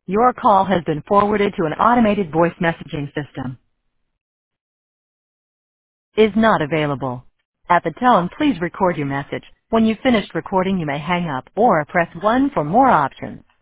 Your call has been forwarded to an automated voice messaging system. Is not available. At the tone, please record your message. When you've finished recording, you may hang up or press 1 for more options.